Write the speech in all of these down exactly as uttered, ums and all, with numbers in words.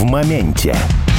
моменте.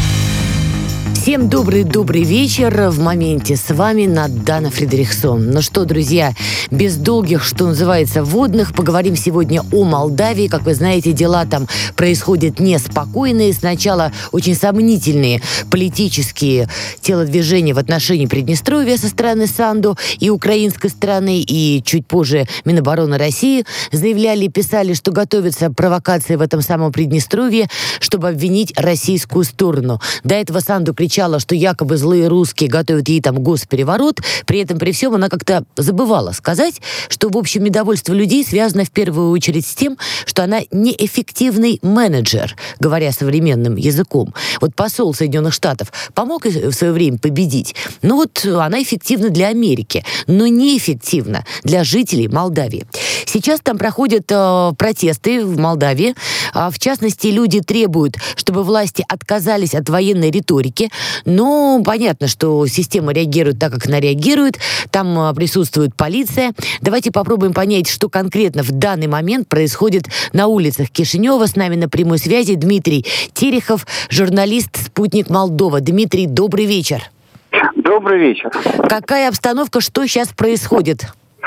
Всем добрый-добрый вечер. В моменте с вами Надана Фридрихсон. Ну что, друзья, без долгих, что называется, вводных, поговорим сегодня о Молдавии. Как вы знаете, дела там происходят неспокойные. Сначала очень сомнительные политические телодвижения в отношении Приднестровья со стороны Санду и украинской стороны, и чуть позже Минобороны России заявляли, писали, что готовятся провокации в этом самом Приднестровье, чтобы обвинить российскую сторону. До этого Санду кричала, что якобы злые русские готовят ей там госпереворот. При этом, при всем, она как-то забывала сказать, что, в общем, недовольство людей связано в первую очередь с тем, что она неэффективный менеджер, говоря современным языком. Вот посол Соединенных Штатов помог в свое время победить. Ну вот она эффективна для Америки, но неэффективна для жителей Молдавии. Сейчас там проходят э, протесты в Молдавии. А, в частности, люди требуют, чтобы власти отказались от военной риторики. Но понятно, что система реагирует так, как она реагирует. Там а, присутствует полиция. Давайте попробуем понять, что конкретно в данный момент происходит на улицах Кишинева. С нами на прямой связи Дмитрий Терехов, журналист «Спутник Молдова». Дмитрий, добрый вечер. Добрый вечер. Какая обстановка, что сейчас происходит?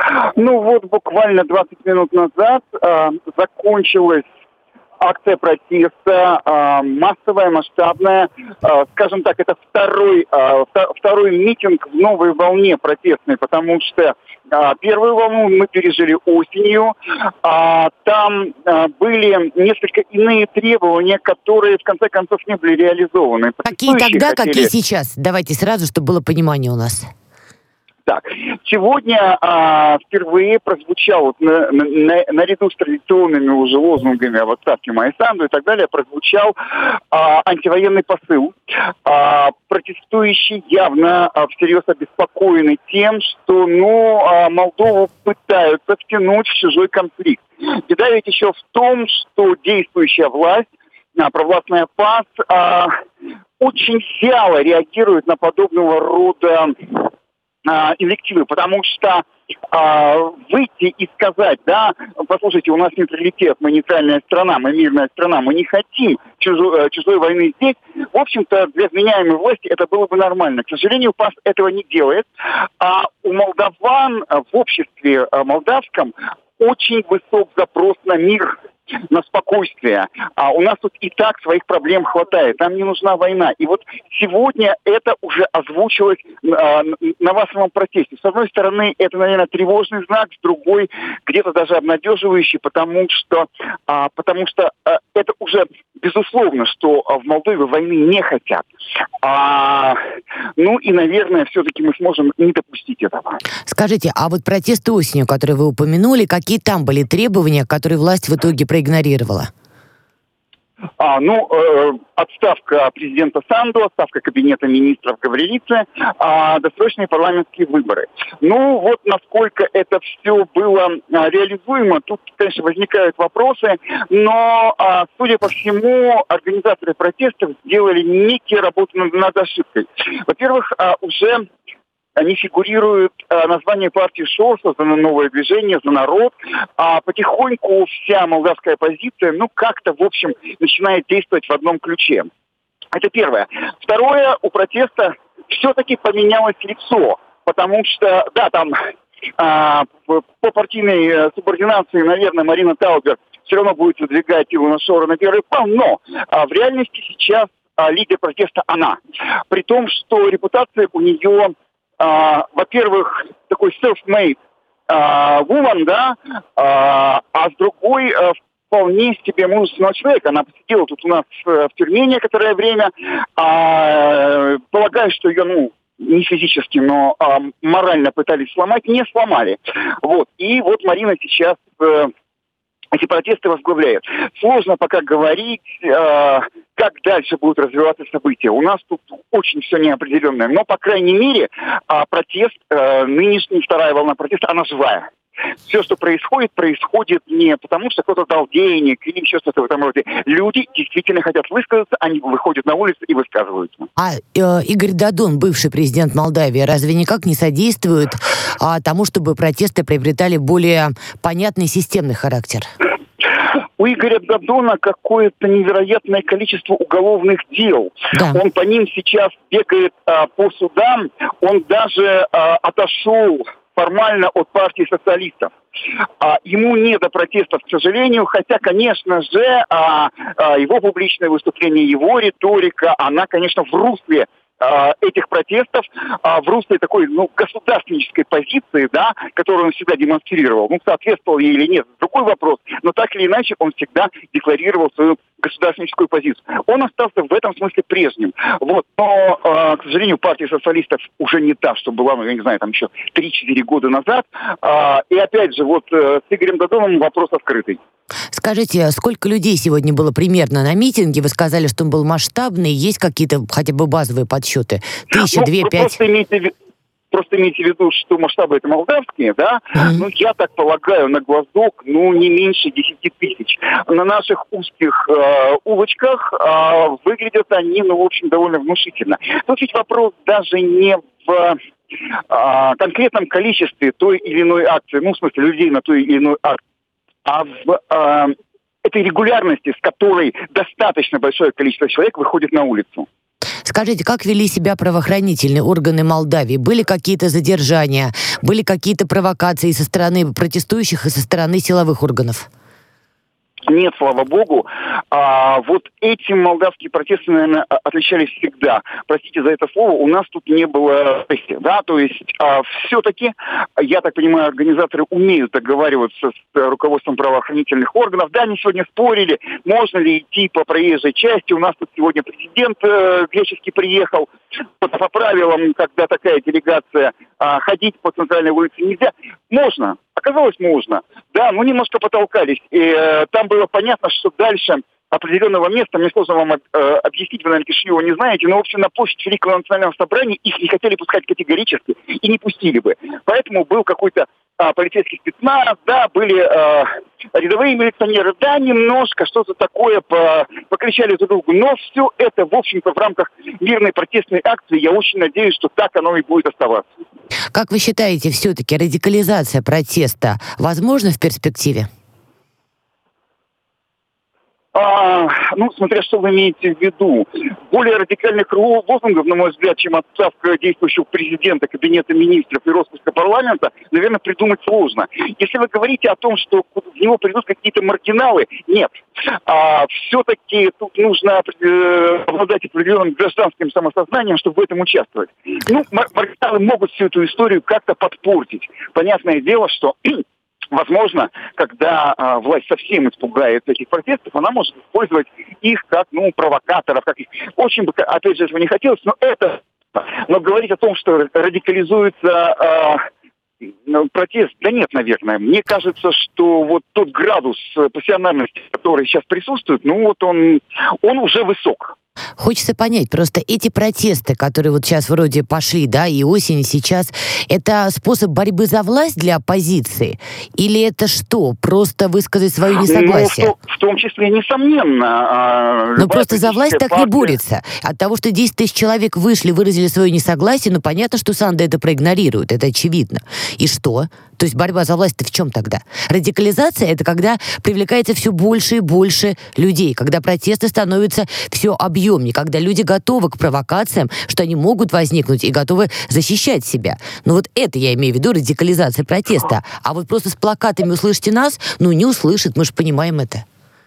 Ну вот буквально двадцать минут назад э, закончилась акция протеста, э, массовая, масштабная. Э, скажем так, это второй, э, второй митинг в новой волне протестной, потому что э, первую волну мы пережили осенью. Э, там э, были несколько иные требования, которые в конце концов не были реализованы. Какие тогда, хотели... какие сейчас? Давайте сразу, чтобы было понимание у нас. Так, сегодня а, впервые прозвучал, вот, на, на, наряду с традиционными уже лозунгами об отставке Майи Санду и так далее, прозвучал а, антивоенный посыл. А, протестующие явно а, всерьез обеспокоены тем, что ну, а, Молдову пытаются втянуть в чужой конфликт. Беда ведь еще в том, что действующая власть, а, провластная ПАС, а, очень вяло реагирует на подобного рода инвективы, потому что а, выйти и сказать, да, послушайте, у нас нейтралитет, мы нейтральная страна, мы мирная страна, мы не хотим чужой, чужой войны здесь, в общем-то, для вменяемой власти это было бы нормально. К сожалению, ПАС этого не делает, а у молдаван в обществе молдавском очень высок запрос на мир, на спокойствие. А у нас тут и так своих проблем хватает. Нам не нужна война. И вот сегодня это уже озвучилось а, на массовом протесте. С одной стороны, это, наверное, тревожный знак, с другой, где-то даже обнадеживающий, потому что, а, потому что а, это уже безусловно, что в Молдове войны не хотят. А, ну и, наверное, все-таки мы сможем не допустить этого. Скажите, а вот протесты осенью, которые вы упомянули, какие там были требования, которые власть в итоге проигнорировала? А, ну, э, отставка президента Санду, отставка кабинета министров Гаврилицы, а, досрочные парламентские выборы. Ну, вот насколько это все было а, реализуемо, тут, конечно, возникают вопросы, но, а, судя по всему, организаторы протестов сделали некие работы над, над ошибкой. Во-первых, а, уже... Они фигурируют, э, название партии ШОР, создано новое движение «За народ», а потихоньку вся молдавская оппозиция, ну, как-то, в общем, начинает действовать в одном ключе. Это первое. Второе, у протеста все-таки поменялось лицо, потому что, да, там э, по партийной субординации, наверное, Марина Таубер все равно будет выдвигать Илона Шора на первый план, но э, в реальности сейчас э, лидер протеста она. При том, что репутация у нее... Uh, во-первых, такой self-made uh, woman, да, uh, а с другой uh, вполне себе мужественного человека. Она посидела тут у нас в, в тюрьме некоторое время. Uh, полагаю, что ее, ну, не физически, но uh, морально пытались сломать, не сломали. Вот. И вот Марина сейчас... Uh, эти протесты возглавляет. Сложно пока говорить, э, как дальше будут развиваться события. У нас тут очень все неопределенное. Но, по крайней мере, э, протест, э, нынешняя вторая волна протеста, она живая. Все, что происходит, происходит не потому, что кто-то дал денег или еще что-то в этом роде. Люди действительно хотят высказаться, они выходят на улицу и высказываются. А э, Игорь Додон, бывший президент Молдавии, разве никак не содействует а, тому, чтобы протесты приобретали более понятный системный характер? у Игоря Додона какое-то невероятное количество уголовных дел. Да. Он по ним сейчас бегает а, по судам. Он даже а, отошел формально от партии социалистов. А, ему не до протестов, к сожалению, хотя, конечно же, а, а, его публичное выступление, его риторика, она, конечно, в русле этих протестов, в русле такой, ну, государственнической позиции, да, которую он всегда демонстрировал. Ну, соответствовал ей или нет, другой вопрос. Но так или иначе он всегда декларировал свою государственническую позицию. Он остался в этом смысле прежним. Вот. Но, к сожалению, партия социалистов уже не та, что была, ну, я не знаю, там еще три-четыре года назад. И опять же, вот с Игорем Додоном вопрос открытый. Скажите, сколько людей сегодня было примерно на митинге? Вы сказали, что он был масштабный. Есть какие-то хотя бы базовые подсчеты? Тысяча, ну, две, пять? Просто имейте, просто имейте в виду, что масштабы это молдавские, да? Mm-hmm. Ну, я так полагаю, на глазок, ну, не меньше десяти тысяч. На наших узких э, улочках э, выглядят они, ну, в общем, довольно внушительно. Тут ведь вопрос даже не в э, конкретном количестве той или иной акции, ну, в смысле, людей на той или иной акции, а в э, этой регулярности, с которой достаточно большое количество человек выходит на улицу. Скажите, как вели себя правоохранительные органы Молдавии? Были какие-то задержания? Были какие-то провокации со стороны протестующих и со стороны силовых органов? Нет, слава богу. А, вот этим молдавские протесты, наверное, отличались всегда. Простите за это слово, у нас тут не было, да, то есть а, все-таки, я так понимаю, организаторы умеют договариваться с руководством правоохранительных органов. Да, они сегодня спорили, можно ли идти по проезжей части. У нас тут сегодня президент э, греческий приехал. По правилам, когда такая делегация, а, ходить по центральной улице нельзя. Можно. Оказалось, можно. Да, мы немножко потолкались. И э, там было понятно, что дальше определенного места, мне сложно вам э, объяснить, вы, наверное, Кишинева не знаете, но, в общем, на площадь Великого национального собрания их не хотели пускать категорически и не пустили бы. Поэтому был какой-то а, полицейский спецназ, да, были а, рядовые милиционеры, да, немножко что-то такое по, покричали друг другу, но все это, в общем-то, в рамках мирной протестной акции, я очень надеюсь, что так оно и будет оставаться. Как вы считаете, все-таки радикализация протеста возможна в перспективе? А, ну, смотря что вы имеете в виду. Более радикальных лозунгов, на мой взгляд, чем отставка действующего президента, кабинета министров и распуска парламента, наверное, придумать сложно. Если вы говорите о том, что в него придут какие-то маргиналы, нет. А, все-таки тут нужно э, обладать определенным гражданским самосознанием, чтобы в этом участвовать. Ну, маргиналы могут всю эту историю как-то подпортить. Понятное дело, что... Возможно, когда э, власть совсем испугается этих протестов, она может использовать их как, ну, провокаторов. Как их. Очень бы, опять же, этого не хотелось, но это... Но говорить о том, что радикализуется э, протест, да нет, наверное. Мне кажется, что вот тот градус пассионарности, который сейчас присутствует, ну вот он, он уже высок. Хочется понять, просто эти протесты, которые вот сейчас вроде пошли, да, и осень, и сейчас, это способ борьбы за власть для оппозиции? Или это что, просто высказать свое несогласие? Ну, в, том, в том числе, несомненно. Но просто за власть так партия не борется. От того, что десять тысяч человек вышли, выразили свое несогласие, ну, понятно, что Санда это проигнорирует, это очевидно. И что? То есть борьба за власть-то в чем тогда? Радикализация — это когда привлекается все больше и больше людей, когда протесты становятся все объемнее, когда люди готовы к провокациям, что они могут возникнуть и готовы защищать себя. Ну вот это я имею в виду радикализация протеста. А вот просто с плакатами «услышьте нас», ну не услышит, мы же понимаем это.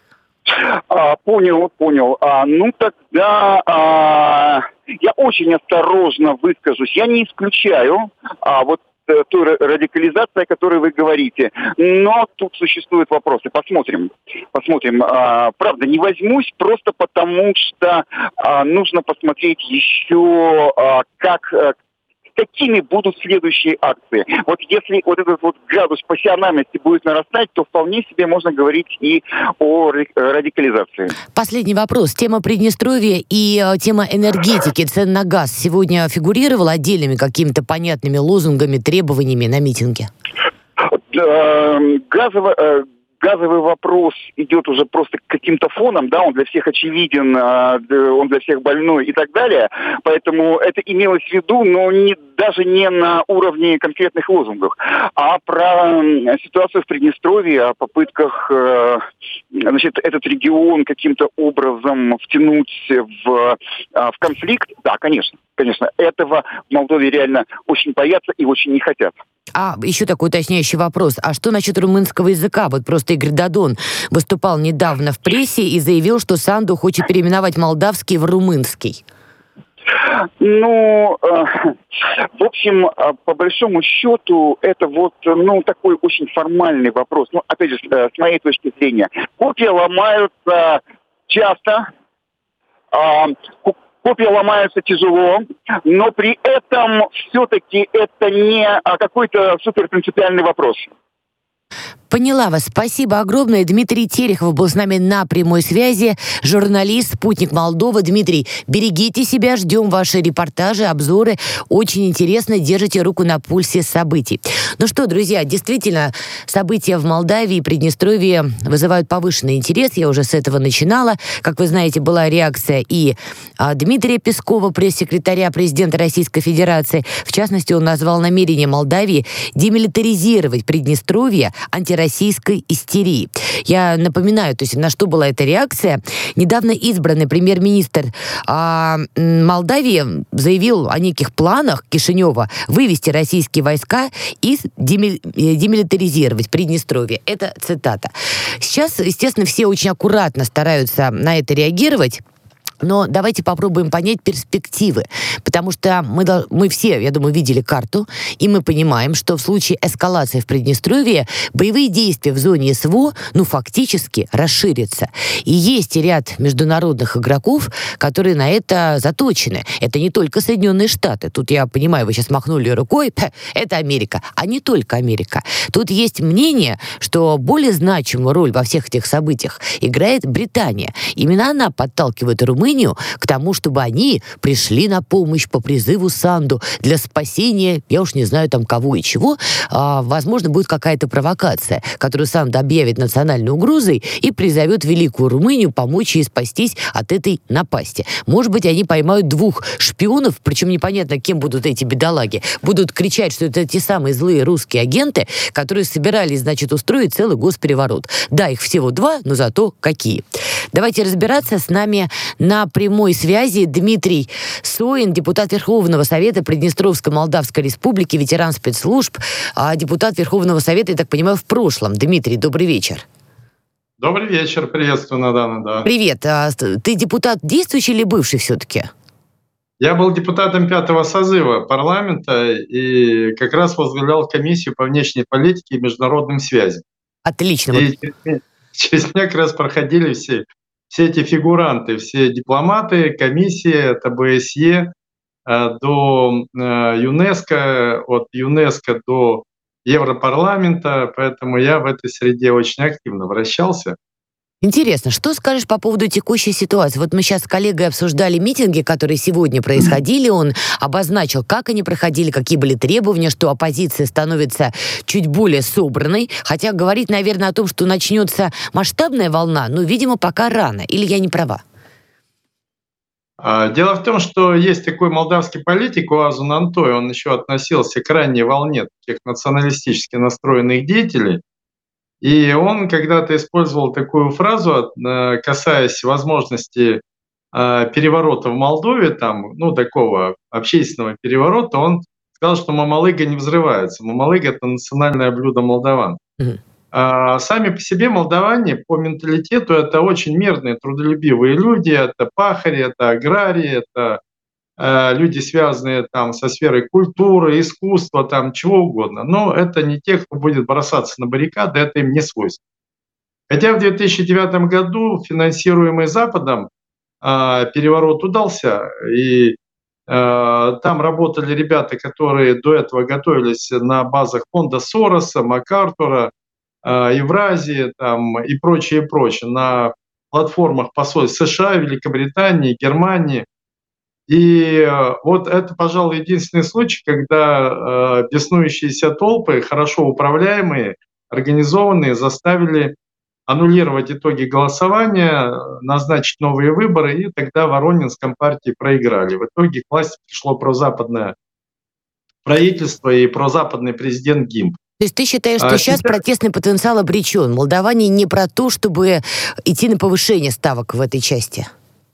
А, понял, понял. А, ну тогда а, я очень осторожно выскажусь. Я не исключаю а, вот той радикализации, о которой вы говорите. Но тут существуют вопросы. Посмотрим. Посмотрим. А, правда, не возьмусь просто потому, что а, нужно посмотреть еще, а, как... какими будут следующие акции. Вот если вот этот вот градус пассионарности будет нарастать, то вполне себе можно говорить и о радикализации. Последний вопрос. Тема Приднестровья и э, тема энергетики, цен на газ сегодня фигурировала отдельными какими-то понятными лозунгами, требованиями на митинге? Газово... газовый вопрос идет уже просто каким-то фоном, да, он для всех очевиден, он для всех больной и так далее. Поэтому это имелось в виду, но не, даже не на уровне конкретных лозунгов, а про ситуацию в Приднестровье, о попытках, значит, этот регион каким-то образом втянуть в, в конфликт. Да, конечно, конечно, этого в Молдове реально очень боятся и очень не хотят. А еще такой уточняющий вопрос. А что насчет румынского языка? Вот просто Игорь Додон выступал недавно в прессе и заявил, что Санду хочет переименовать молдавский в румынский. Ну, э, в общем, по большому счету, это вот, ну, такой очень формальный вопрос. Ну, опять же, с моей точки зрения, копья ломаются часто, э, копья ломаются тяжело, но при этом все-таки это не какой-то суперпринципиальный вопрос. Поняла вас. Спасибо огромное. Дмитрий Терехов был с нами на прямой связи. Журналист, спутник Молдовы. Дмитрий, берегите себя, ждем ваши репортажи, обзоры. Очень интересно, держите руку на пульсе событий. Ну что, друзья, действительно, события в Молдавии и Приднестровье вызывают повышенный интерес. Я уже с этого начинала. Как вы знаете, была реакция и а, Дмитрия Пескова, пресс-секретаря президента Российской Федерации. В частности, он назвал намерение Молдавии демилитаризировать Приднестровье антироссийской истерии. Я напоминаю, то есть на что была эта реакция. Недавно избранный премьер-министр а, Молдавии заявил о неких планах Кишинева вывести российские войска и деми, демилитаризировать Приднестровье. Это цитата. Сейчас, естественно, все очень аккуратно стараются на это реагировать. Но давайте попробуем понять перспективы, потому что мы, мы все, я думаю, видели карту, и мы понимаем, что в случае эскалации в Приднестровье боевые действия в зоне СВО, ну, фактически расширятся. И есть ряд международных игроков, которые на это заточены. Это не только Соединенные Штаты. Тут, я понимаю, вы сейчас махнули рукой, это Америка, а не только Америка. Тут есть мнение, что более значимую роль во всех этих событиях играет Британия. Именно она подталкивает Румынию к тому, чтобы они пришли на помощь по призыву Санду для спасения, я уж не знаю там кого и чего. А, возможно, будет какая-то провокация, которую Санду объявит национальной угрозой и призовет Великую Румынию помочь ей спастись от этой напасти. Может быть, они поймают двух шпионов, причем непонятно, кем будут эти бедолаги. Будут кричать, что это те самые злые русские агенты, которые собирались, значит, устроить целый госпереворот. Да, их всего два, но зато какие. Давайте разбираться. С нами на прямой связи Дмитрий Соин, депутат Верховного Совета Приднестровской Молдавской Республики, ветеран спецслужб, а депутат Верховного Совета, я так понимаю, в прошлом. Дмитрий, добрый вечер. Добрый вечер, приветствую, Надана, да. Привет. А ты депутат действующий или бывший все-таки? Я был депутатом пятого созыва парламента и как раз возглавлял комиссию по внешней политике и международным связям. Отлично. И вот через меня как раз проходили все, все эти фигуранты, все дипломаты, комиссии, это БСЕ, до ЮНЕСКО, от ЮНЕСКО до Европарламента, поэтому я в этой среде очень активно вращался. Интересно, что скажешь по поводу текущей ситуации? Вот мы сейчас с коллегой обсуждали митинги, которые сегодня происходили. Он обозначил, как они проходили, какие были требования, что оппозиция становится чуть более собранной. Хотя говорить, наверное, о том, что начнется масштабная волна, ну, видимо, пока рано. Или я не права? Дело в том, что есть такой молдавский политик Уазу Нантой, он еще относился к ранней волне таких националистически настроенных деятелей. И он когда-то использовал такую фразу, касаясь возможности переворота в Молдове, там, ну, такого общественного переворота, он сказал, что мамалыга не взрывается. Мамалыга – это национальное блюдо молдаван. Mm-hmm. А сами по себе молдаване по менталитету это очень мирные, трудолюбивые люди, это пахари, это аграрии, это люди, связанные там со сферой культуры, искусства, там чего угодно. Но это не те, кто будет бросаться на баррикады, это им не свойственно. Хотя в две тысячи девятом году, финансируемый Западом, переворот удался, и там работали ребята, которые до этого готовились на базах фонда Сороса, МакАртура, Евразии там, и прочее, прочее, на платформах посольств США, Великобритании, Германии. И вот это, пожалуй, единственный случай, когда э, беснующиеся толпы, хорошо управляемые, организованные, заставили аннулировать итоги голосования, назначить новые выборы, и тогда Воронин с Компартией проиграли. В итоге к власти пришло прозападное правительство и прозападный президент ГИМП. То есть ты считаешь, что А сейчас сейчас, протестный потенциал обречен? Молдаване не про то, чтобы идти на повышение ставок в этой части?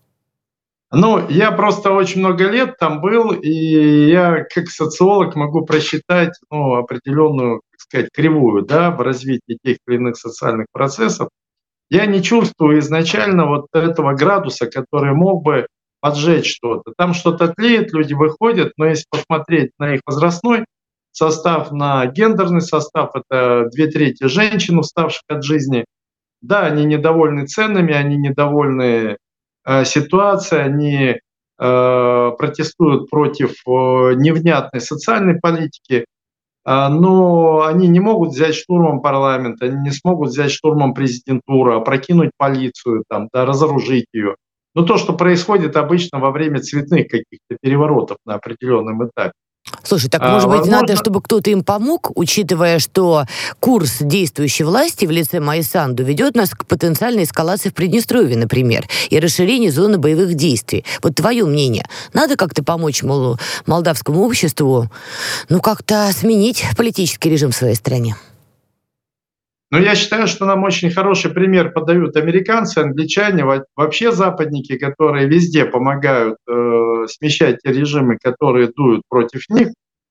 ну, я просто очень много лет там был, и я как социолог могу просчитать, ну, определенную, так сказать, кривую, да, в развитии тех или иных социальных процессов. Я не чувствую изначально вот этого градуса, который мог бы поджечь что-то. Там что-то тлеет, люди выходят, но если посмотреть на их возрастной состав, на гендерный состав, это две трети женщин, уставших от жизни. Да, они недовольны ценами, они недовольны э, ситуацией, они э, протестуют против э, невнятной социальной политики, а, но они не могут взять штурмом парламент, они не смогут взять штурмом президентуру, опрокинуть полицию, там, да, разоружить ее. Ну, то, что происходит обычно во время цветных каких-то переворотов на определенном этапе. Слушай, так А, может быть надо, возможно, чтобы кто-то им помог, учитывая, что курс действующей власти в лице Майи Санду ведет нас к потенциальной эскалации в Приднестровье, например, и расширению зоны боевых действий. Вот твое мнение, надо как-то помочь, мол, молдавскому обществу, ну, как-то сменить политический режим в своей стране? но я считаю, что нам очень хороший пример подают американцы, англичане, во- вообще западники, которые везде помогают э, смещать те режимы, которые дуют против них.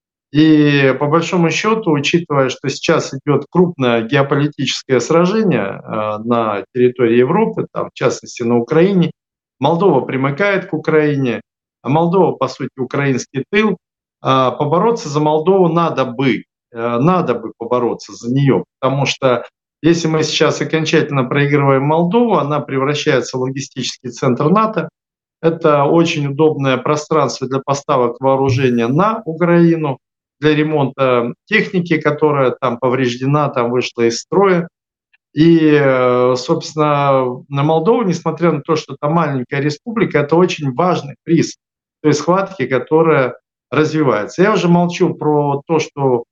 И по большому счету, учитывая, что сейчас идет крупное геополитическое сражение э, на территории Европы, там, в частности на Украине, Молдова примыкает к Украине, а Молдова, по сути, украинский тыл, а побороться за Молдову надо бы, э, надо бы побороться за нее, потому что если мы сейчас окончательно проигрываем Молдову, она превращается в логистический центр НАТО, это очень удобное пространство для поставок вооружения на Украину, для ремонта техники, которая там повреждена, там вышла из строя. И, э, собственно, на Молдову, несмотря на то, что это маленькая республика, это очень важный приз той схватки, которая развивается. Я уже молчу про то, что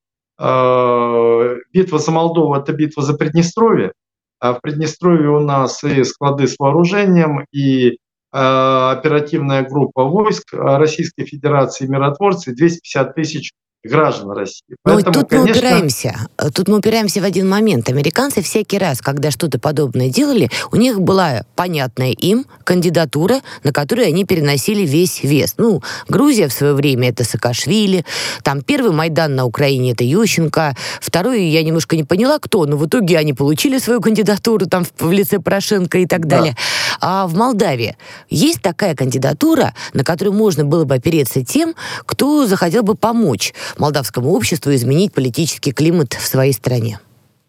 э, битва за Молдову – это битва за Приднестровье, а в Приднестровье у нас и склады с вооружением, и э, оперативная группа войск Российской Федерации, миротворцы, двести пятьдесят тысяч граждан России. Но вот Поэтому, тут мы конечно, упираемся. э, Тут мы упираемся в один момент. Американцы всякий раз, когда что-то подобное делали, у них была понятная им кандидатура, на которую они переносили весь вес. Ну, Грузия в свое время — это Саакашвили, там первый Майдан на Украине — это Ющенко, второй я немножко не поняла, кто, но в итоге они получили свою кандидатуру там в, в лице Порошенко и так да. далее. А в Молдавии есть такая кандидатура, на которую можно было бы опереться тем, кто захотел бы помочь молдавскому обществу изменить политический климат в своей стране?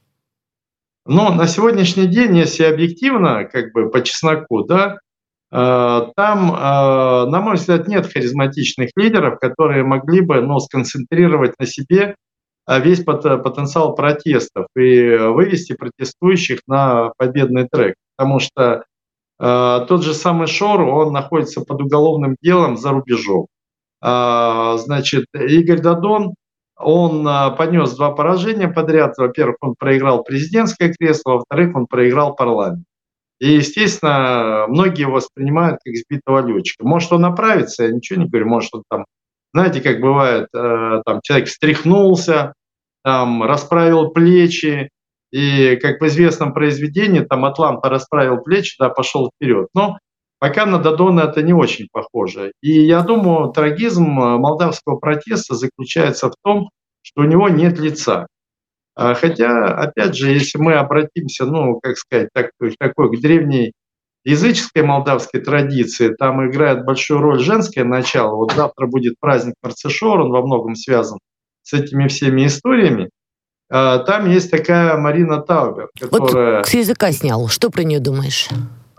Но на сегодняшний день, если объективно, как бы по чесноку, да, э, там, э, на мой взгляд, нет харизматичных лидеров, которые могли бы, ну, сконцентрировать на себе э, весь пот- потенциал протестов и вывести протестующих на победный трек. Потому что э, тот же самый Шор, он находится под уголовным делом за рубежом. А, значит, Игорь Дадон, он а, понес два поражения подряд. Во-первых, он проиграл президентское кресло, во-вторых, он проиграл парламент. И, естественно, многие его воспринимают как сбитого летчика. Может, он оправится, я ничего не говорю, может, он там, знаете, как бывает, э, там человек встряхнулся, там, расправил плечи, и, как в известном произведении, там, Атланта расправил плечи, да, пошел вперед. Но пока на Дадона это не очень похоже. И я думаю, трагизм э, молдавского протеста заключается в том, что у него нет лица. А, Хотя, опять же, если мы обратимся, ну, как сказать, так, такой к древней языческой молдавской традиции, там играет большую роль женское начало. Вот завтра будет праздник Мерцешор, он во многом связан с этими всеми историями. А, Там есть такая Марина Таубер, Вот которая, с языка снял. Что про нее думаешь?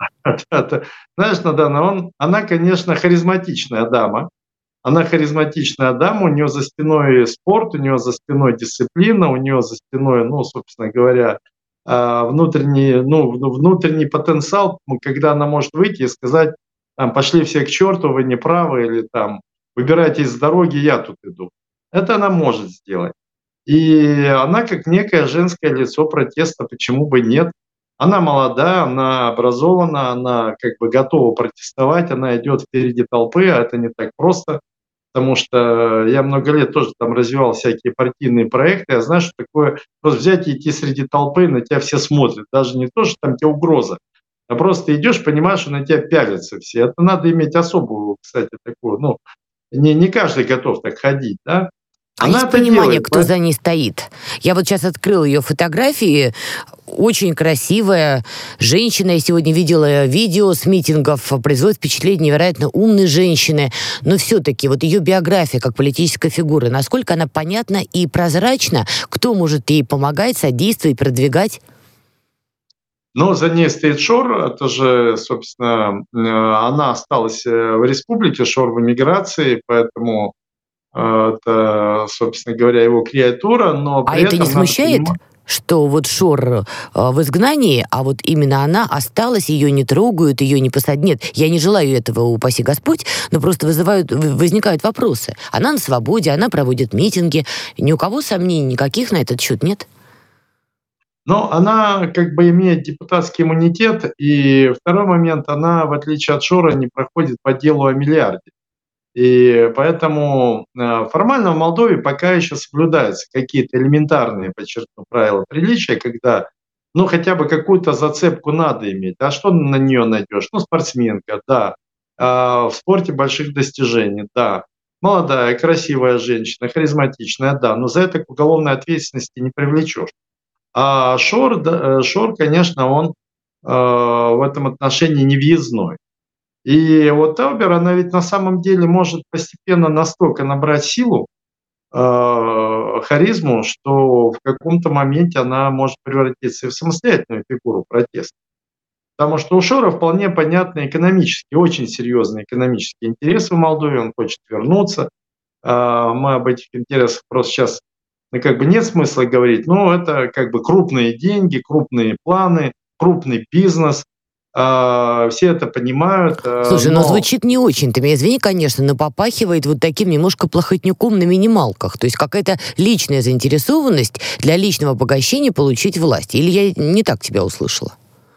знаешь, Надана, он, она, конечно, харизматичная дама. Она харизматичная дама, у нее за спиной спорт, у нее за спиной дисциплина, у нее за спиной, ну, собственно говоря, а, внутренний, ну, вну- внутренний потенциал, м, когда она может выйти и сказать, там, пошли все к черту, вы не правы, или там, выбирайте из дороги, я тут иду. Это она может сделать. И она как некое женское лицо протеста, почему бы нет. Она молода, она образована, она как бы готова протестовать, она идет впереди толпы, а это не так просто, потому что я много лет тоже там развивал всякие партийные проекты, я знаю, что такое просто взять и идти среди толпы, на тебя все смотрят, даже не то, что там тебе угроза, а просто идешь, понимаешь, что на тебя пялятся все. Это надо иметь особую, кстати, такую, ну, не, не каждый готов так ходить, да. А Она есть это понимание, делает. кто за ней стоит? Я вот сейчас открыла ее фотографии. Очень красивая женщина. Я сегодня видела видео с митингов. Производит впечатление невероятно умной женщины. Но все-таки вот ее биография как политической фигуры, насколько она понятна и прозрачна? Кто может ей помогать, содействовать, продвигать? Но за ней стоит Шор, это же, собственно, э, она осталась э, в республике, Шор в эмиграции, поэтому э, это, собственно говоря, его креатура, но А при это не этом надо смущает, понимать. что вот Шор э, в изгнании, а вот именно она осталась, ее не трогают, ее не посадят? Нет, я не желаю этого, упаси Господь, но просто вызывают, в- возникают вопросы. Она на свободе, она проводит митинги. Ни у кого сомнений никаких на этот счет нет? Но она как бы имеет депутатский иммунитет, и второй момент, она, в отличие от Шора, не проходит по делу о миллиарде. И поэтому э, формально в Молдове пока еще соблюдаются какие-то элементарные, подчеркну, правила приличия, когда, ну, хотя бы какую-то зацепку надо иметь. А что на нее найдешь? Ну, спортсменка, да. А, в спорте больших достижений, да. Молодая, красивая женщина, харизматичная, да. Но за это к уголовной ответственности не привлечешь. А Шор, да, э, Шор, конечно, он э, в этом отношении не въездной. И вот Таубер, она ведь на самом деле может постепенно настолько набрать силу, э, харизму, что в каком-то моменте она может превратиться и в самостоятельную фигуру протеста. Потому что у Шора вполне понятны экономические, очень серьезные экономические интересы в Молдове, он хочет вернуться. А, Мы об этих интересах просто сейчас, ну, как бы нет смысла говорить, но это как бы крупные деньги, крупные планы, крупный бизнес. А, Все это понимают, а, Слушай, ну но звучит не очень. Ты меня извини, конечно, но попахивает вот таким немножко плохотнюком на минималках. То есть какая-то личная заинтересованность для личного обогащения получить власть. Или я не так тебя услышала?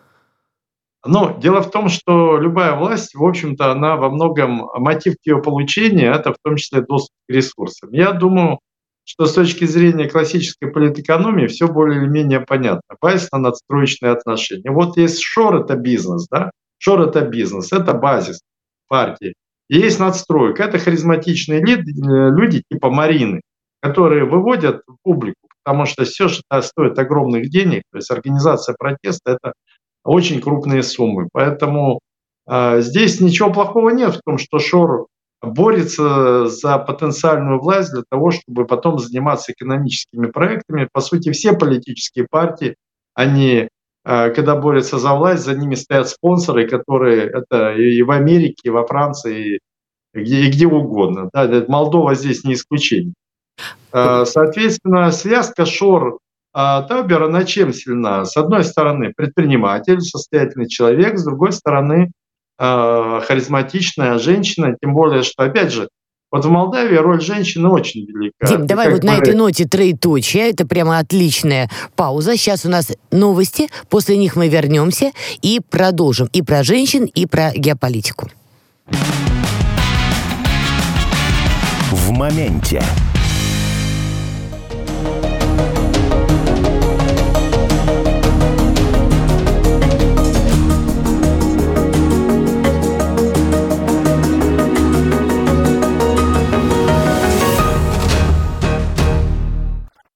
но дело в том, что любая власть, в общем-то, она во многом, мотив к ее получению – это в том числе доступ к ресурсам. Я думаю, что с точки зрения классической политэкономии все более или менее понятно. Базис на надстроечные отношения. Вот есть Шор – это бизнес, да? Шор – это бизнес, это базис партии. И есть надстройка – это харизматичные лид- э, люди типа Марины, которые выводят в публику, потому что все, что стоит огромных денег, то есть организация протеста – это очень крупные суммы. Поэтому э, здесь ничего плохого нет в том, что Шор борется за потенциальную власть для того, чтобы потом заниматься экономическими проектами. По сути, все политические партии, они, э, когда борются за власть, за ними стоят спонсоры, которые это и в Америке, и во Франции, и где, и где угодно. Да, Молдова здесь не исключение. Э, Соответственно, связка Шор а Таубер, она чем сильна? С одной стороны, предприниматель, состоятельный человек, с другой стороны, э, харизматичная женщина, тем более, что, опять же, вот в Молдавии роль женщины очень велика. Дим, Ты давай как вот на бы этой ноте троеточие. Это прямо отличная пауза. Сейчас у нас новости. После них мы вернемся и продолжим и про женщин, и про геополитику. В моменте.